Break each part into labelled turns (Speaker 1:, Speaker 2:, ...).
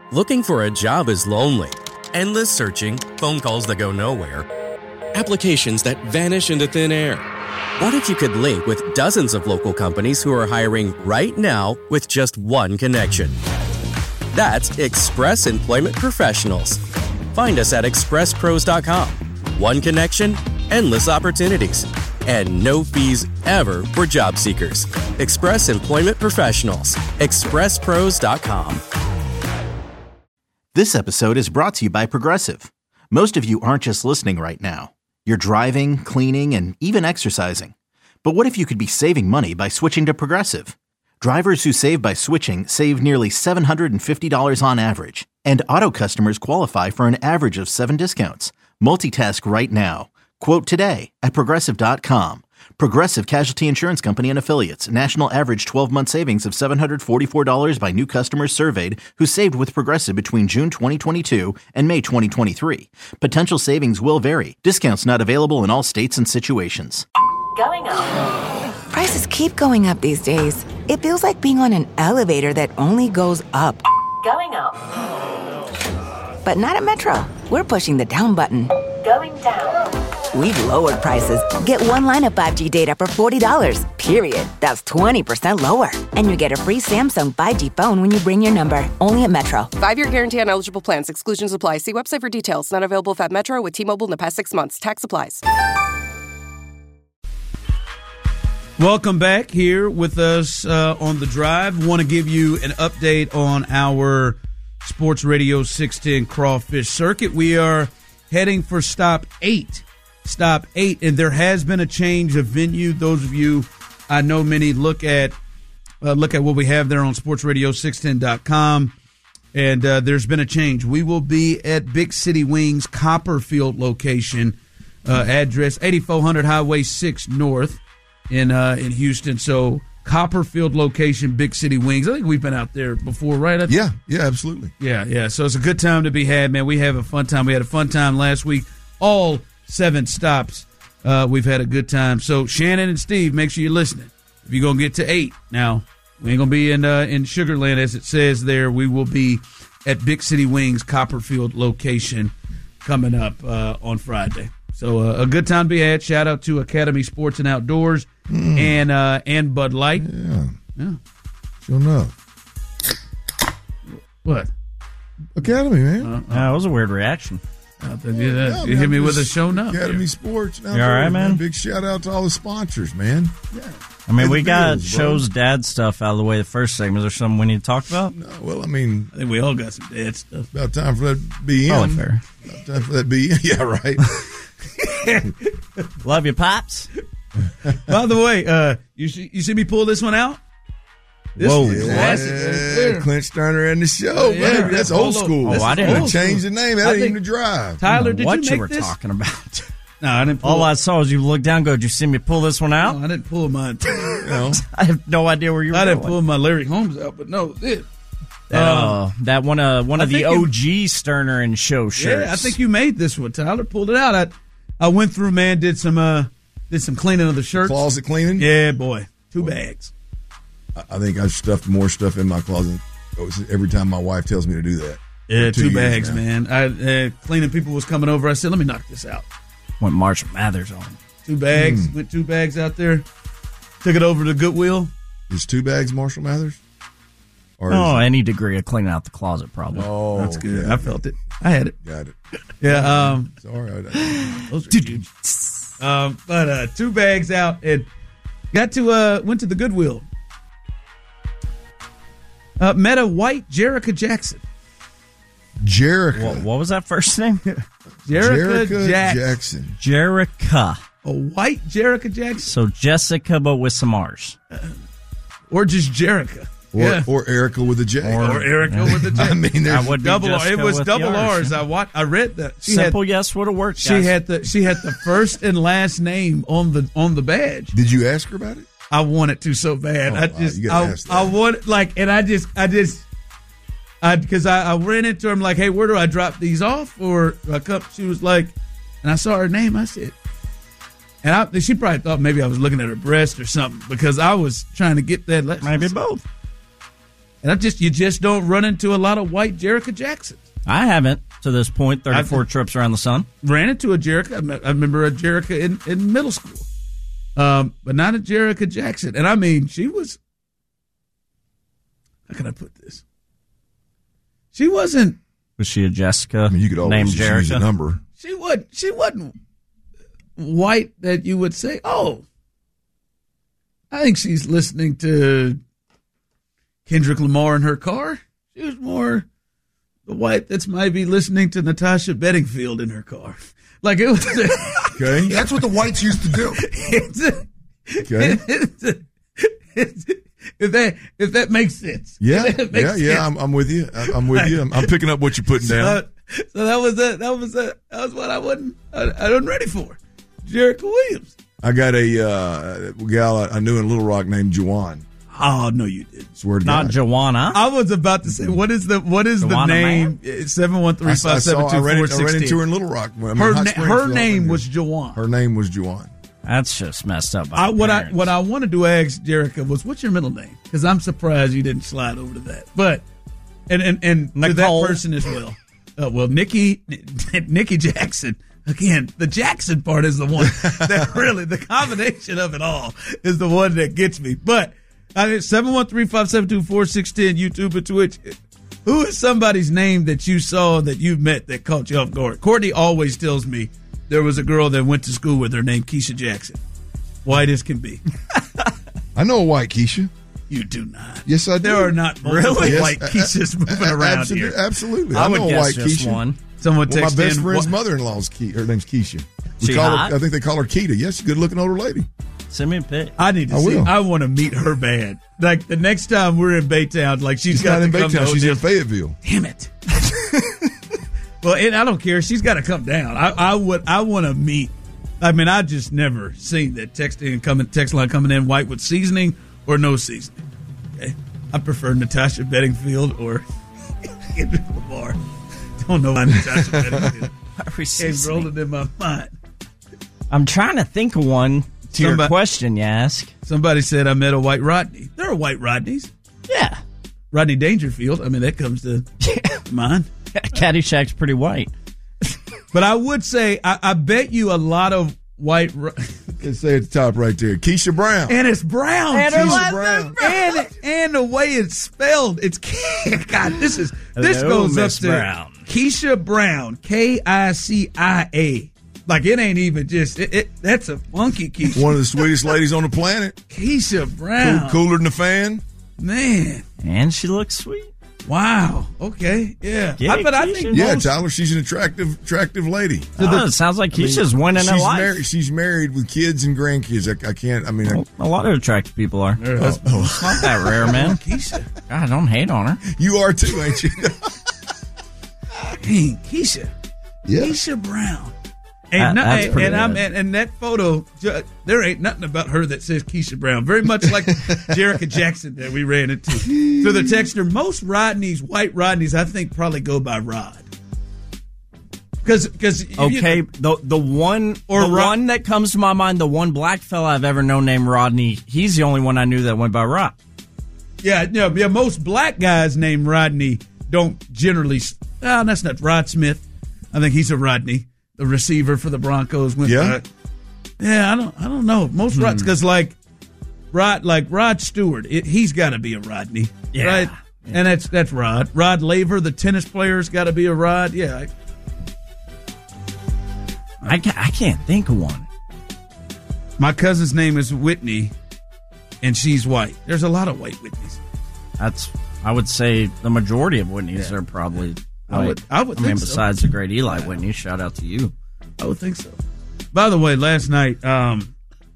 Speaker 1: Looking for a job is lonely. Endless searching, phone calls that go nowhere, applications that vanish into thin air. What if you could link with dozens of local companies who are hiring right now with just one connection? That's Express Employment Professionals. Find us at expresspros.com. One connection, endless opportunities, and no fees ever for job seekers. Express Employment Professionals. expresspros.com.
Speaker 2: This episode is brought to you by Progressive. Most of you aren't just listening right now. You're driving, cleaning, and even exercising. But what if you could be saving money by switching to Progressive? Drivers who save by switching save nearly $750 on average. And auto customers qualify for an average of 7 discounts. Multitask right now. Quote today at Progressive.com. Progressive Casualty Insurance Company and Affiliates. National average 12-month savings of $744 by new customers surveyed who saved with Progressive between June 2022 and May 2023. Potential savings will vary. Discounts not available in all states and situations.
Speaker 3: Going up.
Speaker 4: Prices keep going up these days. It feels like being on an elevator that only goes up.
Speaker 3: Going up.
Speaker 4: But not at Metro. We're pushing the down button.
Speaker 3: Going down.
Speaker 4: We've lowered prices. Get one line of 5G data for $40, period. That's 20% lower. And you get a free Samsung 5G phone when you bring your number. Only at Metro.
Speaker 5: 5-year guarantee on eligible plans. Exclusions apply. See website for details. Not available if at Metro with T-Mobile in the past 6 months. Tax applies.
Speaker 6: Welcome back here with us on The Drive. Want to give you an update on our Sports Radio 610 Crawfish Circuit. We are heading for Stop 8. Stop 8, and there has been a change of venue. Those of you, I know many, look at what we have there on sportsradio610.com, and there's been a change. We will be at Big City Wings Copperfield location, address 8400 Highway 6 North in Houston. So Copperfield location, Big City Wings. I think we've been out there before, right?
Speaker 7: Yeah, absolutely.
Speaker 6: Yeah. So it's a good time to be had, man. We have a fun time. We had a fun time last week. All 7 stops. We've had a good time. So Shannon and Steve, make sure you're listening. If you're going to get to 8, now we ain't going to be in Sugarland as it says there. We will be at Big City Wings Copperfield location coming up on Friday. So a good time to be had. Shout out to Academy Sports and Outdoors and Bud Light.
Speaker 7: Yeah. Sure enough.
Speaker 6: What?
Speaker 7: Academy, man.
Speaker 8: That was a weird reaction.
Speaker 6: You hit me with a show now.
Speaker 7: Academy Sports.
Speaker 8: You all right, man?
Speaker 7: Big shout out to all the sponsors, man.
Speaker 6: Yeah.
Speaker 8: I mean, we got Show's dad stuff out of the way the first segment. Is there something we need to talk about?
Speaker 7: No, well, I mean,
Speaker 6: I think we all got some dad stuff.
Speaker 7: About time for that BM.
Speaker 8: Oh, fair.
Speaker 7: About time for that BM. Yeah, right.
Speaker 8: Love you, Pops.
Speaker 6: By the way, you see me pull this one out? This is classic.
Speaker 7: Clint Sterner and the show, baby. That's old school.
Speaker 8: Oh, I didn't
Speaker 7: change the name. That ain't even the drive.
Speaker 6: Tyler, did
Speaker 8: what
Speaker 6: you make
Speaker 8: were
Speaker 6: this?
Speaker 8: talking about?
Speaker 6: No, I didn't.
Speaker 8: All I saw was you look down. Go, did you see me pull this one out?
Speaker 6: No, I didn't pull mine.
Speaker 8: I have no idea where you were.
Speaker 6: I didn't pull my Larry Holmes out, but no, it.
Speaker 8: That one of the OG Sterner and Show shirts.
Speaker 6: Yeah, I think you made this one. Tyler pulled it out. I went through, man. Did some cleaning of the shirts.
Speaker 7: Closet cleaning.
Speaker 6: Yeah, boy, 2 bags.
Speaker 7: I think I've stuffed more stuff in my closet every time my wife tells me to do that.
Speaker 6: Yeah, 2 bags, man. Cleaning people was coming over. I said, let me knock this out.
Speaker 8: Went Marshall Mathers on
Speaker 6: 2 bags. Went 2 bags out there. Took it over to Goodwill.
Speaker 7: Is 2 bags Marshall Mathers?
Speaker 8: Or any degree of cleaning out the closet, probably.
Speaker 7: Oh,
Speaker 6: that's good.
Speaker 7: Yeah.
Speaker 6: I felt it. I had it.
Speaker 7: Got it.
Speaker 6: Yeah.
Speaker 7: It's all right.
Speaker 6: Those are good. But 2 bags out and got to went to the Goodwill. Met a white Jerrica Jackson.
Speaker 7: Jerrica.
Speaker 8: What was that first name?
Speaker 6: Jerrica Jackson.
Speaker 8: Jerrica.
Speaker 6: A white Jerrica Jackson.
Speaker 8: So Jessica, but with some R's.
Speaker 6: Or just Jerrica.
Speaker 7: Or Erica with a J.
Speaker 6: Or Erica with a J.
Speaker 7: I mean, there's
Speaker 6: double R. It was double R's. I read that.
Speaker 8: Simple yes would have worked.
Speaker 6: She had the first and last name on the badge.
Speaker 7: Did you ask her about it?
Speaker 6: I wanted to so bad. I wanted because I ran into her. I'm like, hey, where do I drop these off? Or I come. She was like, and I saw her name. I said, and she probably thought maybe I was looking at her breast or something because I was trying to get that.
Speaker 8: Maybe both.
Speaker 6: And you just don't run into a lot of white Jerrica Jacksons.
Speaker 8: I haven't to this point. 34 trips around the sun.
Speaker 6: Ran into a Jerrica. I remember a Jerrica in middle school, but not a Jerrica Jackson. And I mean, she was. How can I put this? She wasn't.
Speaker 8: Was she a Jessica?
Speaker 7: I mean, you could always just use a number.
Speaker 6: She wasn't white that you would say, oh, I think she's listening to Kendrick Lamar in her car. She was more the white that's maybe listening to Natasha Bedingfield in her car. Like it was.
Speaker 7: Okay.
Speaker 9: That's what the whites used to do.
Speaker 7: Okay.
Speaker 6: If that makes sense.
Speaker 7: Yeah.
Speaker 6: Sense.
Speaker 7: I'm with you. I'm with you. I'm picking up what you're putting down.
Speaker 6: So that was what I wasn't ready for. Jerrica Williams.
Speaker 7: I got a gal I knew in Little Rock named Juwan.
Speaker 6: Oh no, you didn't.
Speaker 7: Swear to
Speaker 8: Not
Speaker 7: God.
Speaker 8: Joanna.
Speaker 6: I was about to say, what is the name? 713-572-4616.
Speaker 7: I ran into her in Little Rock.
Speaker 6: Her name was Juwan.
Speaker 7: Her name was Juwan.
Speaker 8: That's just messed up.
Speaker 6: What I wanted to ask Jerrica was, what's your middle name? Because I'm surprised you didn't slide over to that. But and to that person as well. Well, Nikki Jackson. Again, the Jackson part is the one that really, the combination of it all is the one that gets me. But 713-572-4610, YouTube and Twitch. Who is somebody's name that you saw that you met that caught you off guard? Courtney always tells me there was a girl that went to school with her named Keisha Jackson. White as can be.
Speaker 7: I know a white Keisha.
Speaker 6: You do not.
Speaker 7: Yes, I do.
Speaker 6: There are not multiple white Keishas moving around here.
Speaker 7: Absolutely.
Speaker 8: I would
Speaker 7: know a
Speaker 8: guess
Speaker 7: white
Speaker 8: just
Speaker 7: Keisha.
Speaker 8: one.
Speaker 6: Someone
Speaker 7: My
Speaker 6: texted
Speaker 7: best
Speaker 6: in,
Speaker 7: friend's mother-in-law's her name's Keisha.
Speaker 8: She hot?
Speaker 7: I think they call her Keita. Yes, good-looking older lady.
Speaker 8: Send me a pic.
Speaker 6: I need to see. I want to meet her band. Like the next time we're in Baytown, like she's got
Speaker 7: not
Speaker 6: to
Speaker 7: in
Speaker 6: come
Speaker 7: Baytown.
Speaker 6: to
Speaker 7: She's in Fayetteville.
Speaker 6: Damn it. Well, and I don't care. She's got to come down. I want to meet. I mean, I just never seen that text line coming in white with seasoning or no seasoning. Okay? I prefer Natasha Bedingfield or Kendrick Lamar. Don't know why Natasha Bedingfield came rolling in my mind.
Speaker 8: I'm trying to think of one to your question you ask.
Speaker 6: Somebody said I met a white Rodney. There are white Rodneys.
Speaker 8: Yeah.
Speaker 6: Rodney Dangerfield. I mean, that comes to mind.
Speaker 8: Caddyshack's pretty white.
Speaker 6: But I would say, I bet you a lot of white.
Speaker 7: Let's say at the top right there, Keisha Brown.
Speaker 6: And it's Brown.
Speaker 8: And
Speaker 6: Keisha
Speaker 8: Brown.
Speaker 6: And the way it's spelled, it's God. This
Speaker 8: Hello,
Speaker 6: goes
Speaker 8: Miss
Speaker 6: up to
Speaker 8: Brown.
Speaker 6: Keisha Brown, Kicia. Like it ain't even just that's a funky Keisha.
Speaker 7: One of the sweetest ladies on the planet.
Speaker 6: Keisha Brown,
Speaker 7: cooler than the fan.
Speaker 6: Man,
Speaker 8: and she looks sweet.
Speaker 6: Wow. Okay. Yeah.
Speaker 8: I
Speaker 6: think
Speaker 7: Tyler, she's an attractive lady.
Speaker 8: It sounds like Keisha's winning in life.
Speaker 7: She's married with kids and grandkids. I can't. I mean,
Speaker 8: a lot of attractive people are. It's not that rare, man.
Speaker 6: Keisha.
Speaker 8: God, don't hate on her.
Speaker 7: You are too, ain't you?
Speaker 6: Dang, Keisha.
Speaker 7: Yeah.
Speaker 6: Keisha Brown.
Speaker 8: And
Speaker 6: that photo, there ain't nothing about her that says Keisha Brown. Very much like Jerrica Jackson that we ran into. So the texter, most Rodneys, white Rodneys, I think probably go by Rod. Because
Speaker 8: the one that comes to my mind, the one black fella I've ever known named Rodney, he's the only one I knew that went by Rod.
Speaker 6: Yeah. Most black guys named Rodney don't generally. That's not Rod Smith. I think he's a Rodney. The receiver for the Broncos went.
Speaker 7: Yeah,
Speaker 6: I don't know. Most Rods, because Rod Stewart, he's got to be a Rodney, right? Yeah. And that's Rod. Rod Laver, the tennis player's got to be a Rod. Yeah,
Speaker 8: I can't think of one.
Speaker 6: My cousin's name is Whitney, and she's white. There's a lot of white Whitneys.
Speaker 8: I would say the majority of Whitneys are probably.
Speaker 6: I would think so.
Speaker 8: Besides the great Eli Whitney, shout out to you.
Speaker 6: I would think so. By the way, last night,
Speaker 8: Cotton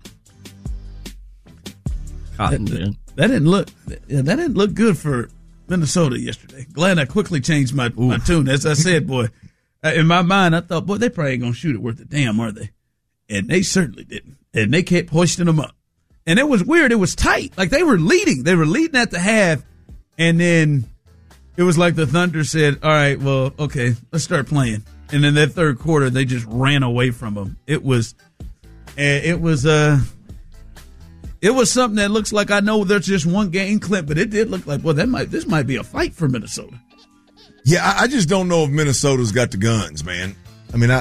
Speaker 8: did.
Speaker 6: That didn't look good for Minnesota yesterday. Glad I quickly changed my tune. As I said, boy, in my mind, I thought, boy, they probably ain't gonna shoot it worth a damn, are they? And they certainly didn't. And they kept hoisting them up. And it was weird. It was tight. Like they were leading. They were leading at the half, and then it was like the Thunder said, all right, well, okay, let's start playing. And in that third quarter, they just ran away from them. It was It was something that looks like, I know there's just one game clip, but it did look like, well, this might be a fight for Minnesota.
Speaker 7: Yeah, I just don't know if Minnesota's got the guns, man. I mean,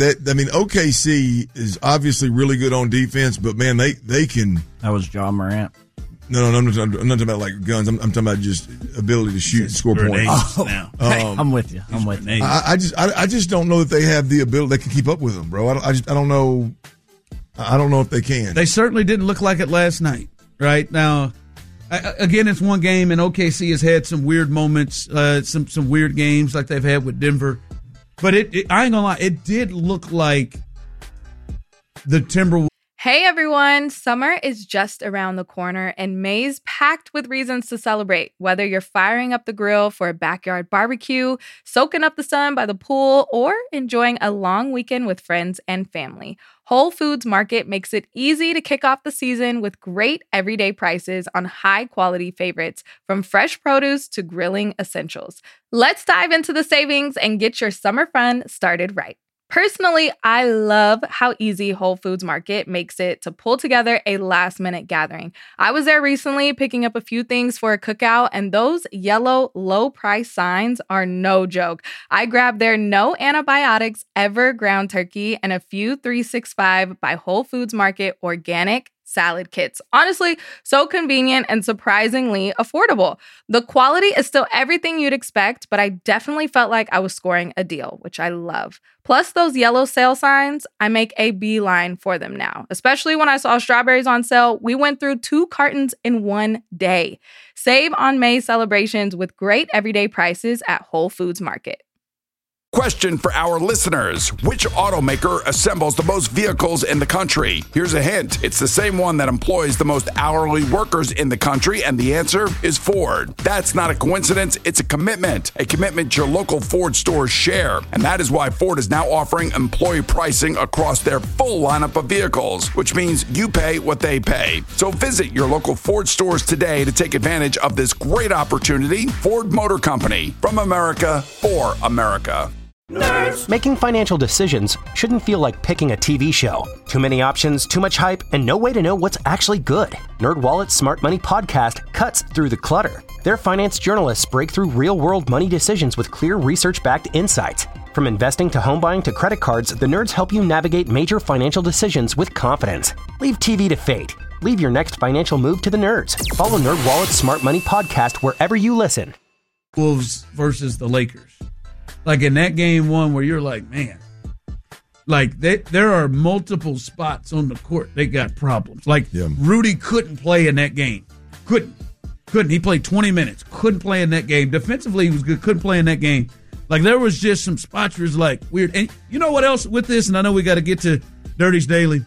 Speaker 7: OKC is obviously really good on defense, but man, they can.
Speaker 8: That was John Morant.
Speaker 7: No, I'm not talking about like guns. I'm talking about just ability to shoot and score points.
Speaker 6: Now.
Speaker 8: I'm with you.
Speaker 7: I just don't know that they have the ability. They can keep up with them, bro. I don't know. I don't know if they can.
Speaker 6: They certainly didn't look like it last night. Right now, again, it's one game, and OKC has had some weird moments, some weird games like they've had with Denver. But I ain't gonna lie, it did look like the Timberwolves.
Speaker 9: Hey everyone, summer is just around the corner and May's packed with reasons to celebrate. Whether you're firing up the grill for a backyard barbecue, soaking up the sun by the pool, or enjoying a long weekend with friends and family, Whole Foods Market makes it easy to kick off the season with great everyday prices on high-quality favorites, from fresh produce to grilling essentials. Let's dive into the savings and get your summer fun started right. Personally, I love how easy Whole Foods Market makes it to pull together a last-minute gathering. I was there recently picking up a few things for a cookout, and those yellow low-price signs are no joke. I grabbed their no antibiotics ever ground turkey and a few 365 by Whole Foods Market organic salad kits. Honestly, so convenient and surprisingly affordable. The quality is still everything you'd expect, but I definitely felt like I was scoring a deal, which I love. Plus those yellow sale signs, I make a beeline for them now. Especially when I saw strawberries on sale, we went through 2 cartons in one day. Save on May celebrations with great everyday prices at Whole Foods Market.
Speaker 10: Question for our listeners. Which automaker assembles the most vehicles in the country? Here's a hint. It's the same one that employs the most hourly workers in the country, and the answer is Ford. That's not a coincidence. It's a commitment your local Ford stores share. And that is why Ford is now offering employee pricing across their full lineup of vehicles, which means you pay what they pay. So visit your local Ford stores today to take advantage of this great opportunity. Ford Motor Company, from America for America.
Speaker 11: Nerds. Making financial decisions shouldn't feel like picking a TV show. Too many options, too much hype, and no way to know what's actually good. NerdWallet's Smart Money Podcast cuts through the clutter. Their finance journalists break through real-world money decisions with clear research-backed insights. From investing to home buying to credit cards, the nerds help you navigate major financial decisions with confidence. Leave TV to fate. Leave your next financial move to the nerds. Follow NerdWallet's Smart Money Podcast wherever you listen.
Speaker 6: Wolves versus the Lakers. Like in that game one where you're like, man, like there are multiple spots on the court they got problems. Like Rudy couldn't play in that game. Couldn't. He played 20 minutes. Couldn't play in that game. Defensively, he was good. Couldn't play in that game. Like there was just some spots where it was like weird. And you know what else with this? And I know we got to get to Dirty's Daily.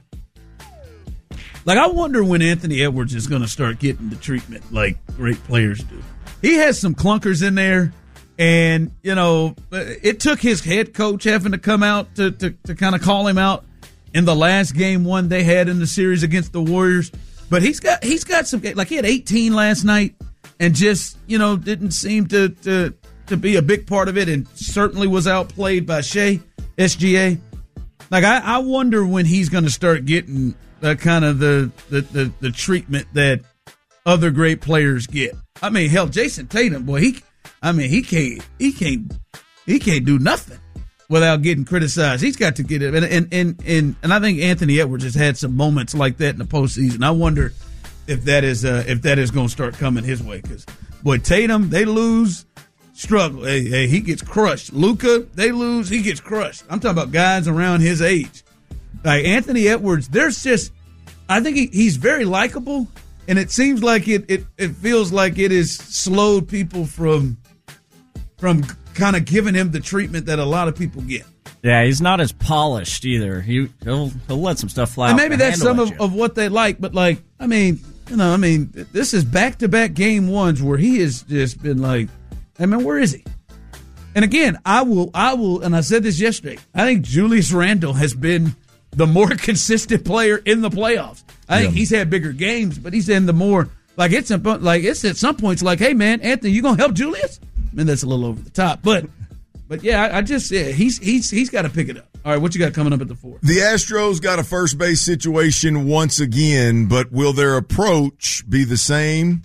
Speaker 6: Like I wonder when Anthony Edwards is going to start getting the treatment like great players do. He has some clunkers in there. And, you know, it took his head coach having to come out to kind of call him out in the last game one they had in the series against the Warriors. But he's got some, like he had 18 last night and just, you know, didn't seem to be a big part of it, and certainly was outplayed by Shea, SGA. Like I wonder when he's going to start getting kind of the treatment that other great players get. I mean, hell, Jason Tatum, boy, he can't do nothing without getting criticized. He's got to get it, and I think Anthony Edwards has had some moments like that in the postseason. I wonder if that is going to start coming his way, because boy, Tatum, they lose, struggle. Hey, he gets crushed. Luka, they lose, he gets crushed. I'm talking about guys around his age. Like Anthony Edwards, I think he's very likable. And it seems like it feels like it has slowed people from kind of giving him the treatment that a lot of people get.
Speaker 8: Yeah, he's not as polished either. He'll let some stuff fly.
Speaker 6: And maybe that's some of what they like. But like, I mean, this is back-to-back game ones where he has just been like, I mean, where is he? And again, I will, and I said this yesterday, I think Julius Randle has been the more consistent player in the playoffs. I think he's had bigger games, but he's in the more it's at some points like, hey man, Anthony, you gonna help Julius? I mean, that's a little over the top, but yeah, he's got to pick it up. All right, what you got coming up at the 4th?
Speaker 7: The Astros got a first base situation once again, but will their approach be the same,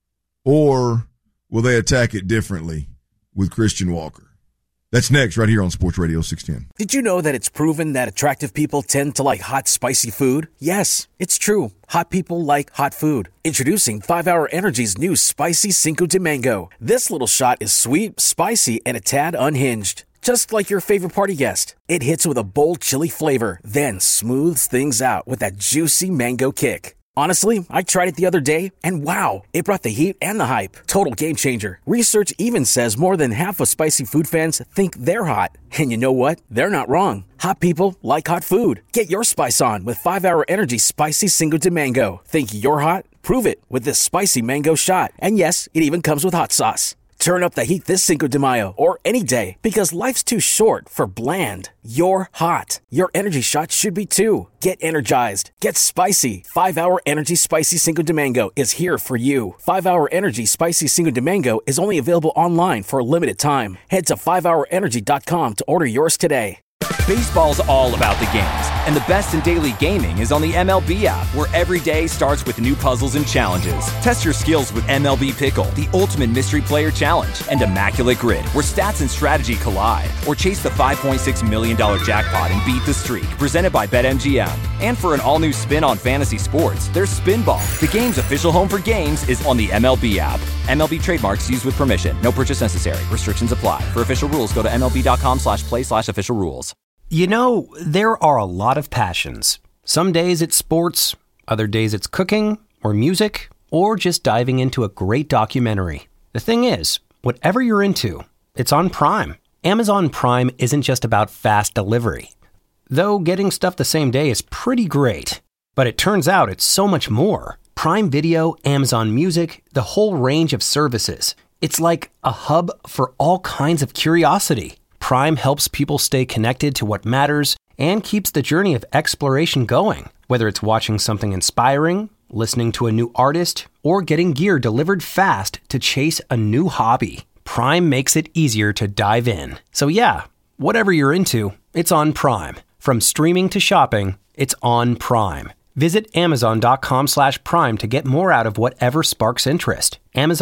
Speaker 7: or will they attack it differently with Christian Walker? That's next right here on Sports Radio 610.
Speaker 12: Did you know that it's proven that attractive people tend to like hot, spicy food? Yes, it's true. Hot people like hot food. Introducing 5-Hour Energy's new Spicy Cinco de Mango. This little shot is sweet, spicy, and a tad unhinged. Just like your favorite party guest. It hits with a bold chili flavor, then smooths things out with that juicy mango kick. Honestly, I tried it the other day, and wow, it brought the heat and the hype. Total game changer. Research even says more than half of spicy food fans think they're hot. And you know what? They're not wrong. Hot people like hot food. Get your spice on with 5-Hour Energy Spicy Cinco de Mango. Think you're hot? Prove it with this spicy mango shot. And yes, it even comes with hot sauce. Turn up the heat this Cinco de Mayo or any day, because life's too short for bland. You're hot. Your energy shot should be too. Get energized. Get spicy. 5-Hour Energy Spicy Cinco de Mango is here for you. 5-Hour Energy Spicy Cinco de Mango is only available online for a limited time. Head to 5hourenergy.com to order yours today.
Speaker 13: Baseball's all about the games, and the best in daily gaming is on the MLB app, where every day starts with new puzzles and challenges. Test your skills with MLB Pickle, the ultimate mystery player challenge, and Immaculate Grid, where stats and strategy collide. Or chase the $5.6 million jackpot and beat the streak, presented by BetMGM. And for an all-new spin on fantasy sports, there's Spinball. The game's official home for games is on the MLB app. MLB trademarks used with permission. No purchase necessary. Restrictions apply. For official rules, go to MLB.com/play/official rules.
Speaker 11: You know, there are a lot of passions. Some days it's sports, other days it's cooking, or music, or just diving into a great documentary. The thing is, whatever you're into, it's on Prime. Amazon Prime isn't just about fast delivery. Though getting stuff the same day is pretty great. But it turns out it's so much more. Prime Video, Amazon Music, the whole range of services. It's like a hub for all kinds of curiosity. Prime helps people stay connected to what matters and keeps the journey of exploration going. Whether it's watching something inspiring, listening to a new artist, or getting gear delivered fast to chase a new hobby, Prime makes it easier to dive in. So yeah, whatever you're into, it's on Prime. From streaming to shopping, it's on Prime. Visit Amazon.com/Prime to get more out of whatever sparks interest.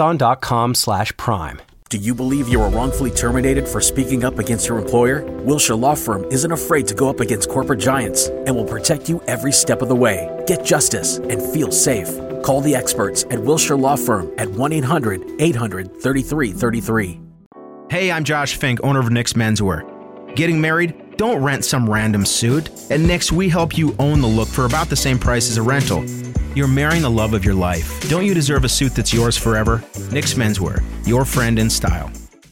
Speaker 11: Amazon.com/Prime.
Speaker 12: Do you believe you were wrongfully terminated for speaking up against your employer? Wilshire Law Firm isn't afraid to go up against corporate giants and will protect you every step of the way. Get justice and feel safe. Call the experts at Wilshire Law Firm at 1-800-800-3333.
Speaker 14: Hey, I'm Josh Fink, owner of Nick's Menswear. Getting married? Don't rent some random suit. At Nick's, we help you own the look for about the same price as a rental. You're marrying the love of your life. Don't you deserve a suit that's yours forever? Nick's Menswear, your friend in style.